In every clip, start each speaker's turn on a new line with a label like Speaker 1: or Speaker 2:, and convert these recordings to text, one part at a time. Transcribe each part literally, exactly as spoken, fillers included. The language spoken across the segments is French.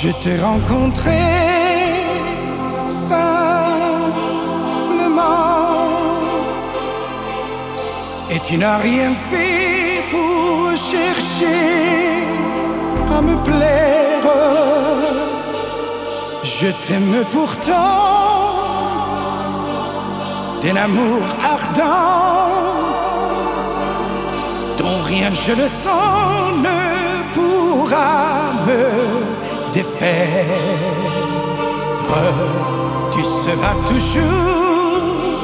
Speaker 1: Je t'ai rencontré simplement et tu n'as rien fait pour chercher à me plaire. Je t'aime pourtant d'un amour ardent dont rien, je le sens, ne pourra me défaire. Tu seras toujours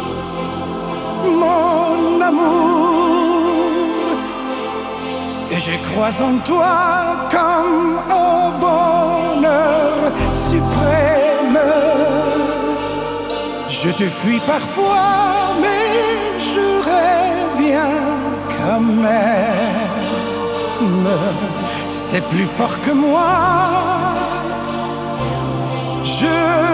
Speaker 1: mon amour et je crois en toi comme au bonheur suprême. Je te fuis parfois, mais je reviens quand même. C'est plus fort que moi. Je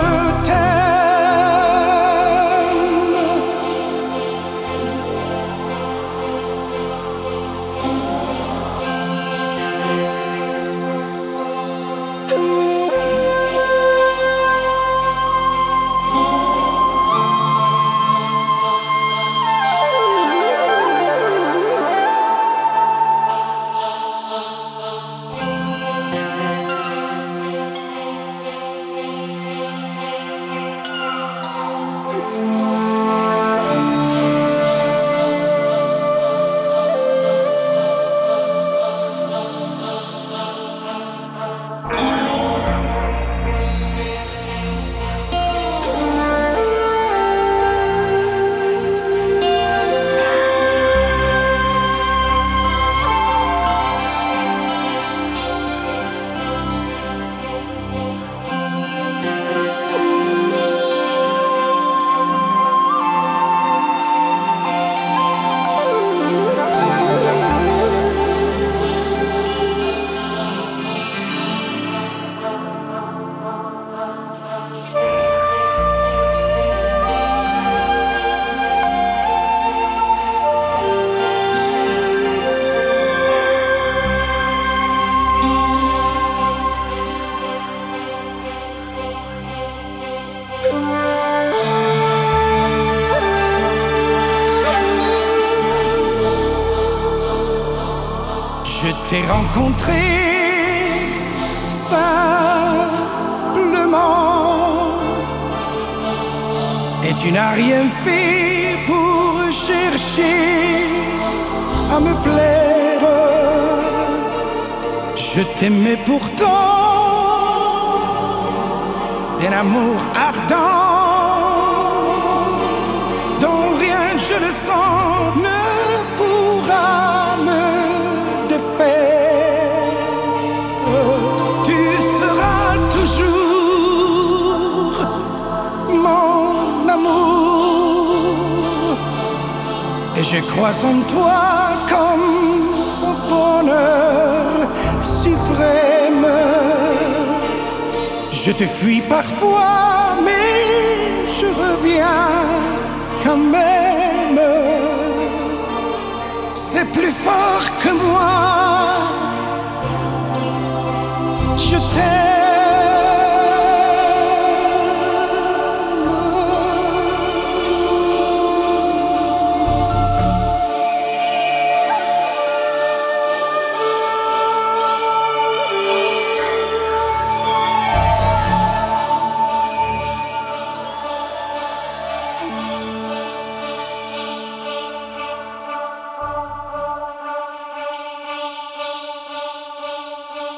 Speaker 1: Je t'ai rencontré simplement et tu n'as rien fait pour chercher à me plaire. Je t'aimais pourtant d'un amour ardent dont rien, je le sens, ne pourra me défaire. Tu seras toujours mon amour et je crois en toi comme au bonheur suprême. Je te fuis parfois, mais je reviens quand même. C'est plus fort que moi. Je t'aime.